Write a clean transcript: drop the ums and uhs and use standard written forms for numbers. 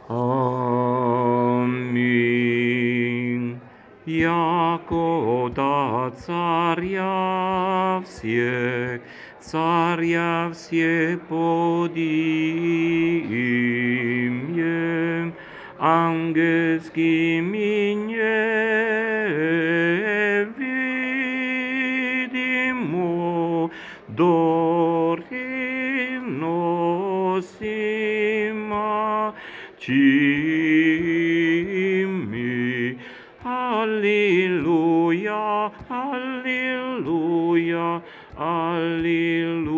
Аминь. Якода царя всех подимем, ангельскими невидимо дорим носима чими. Аллилуйя, аллилуйя, аллилуйя.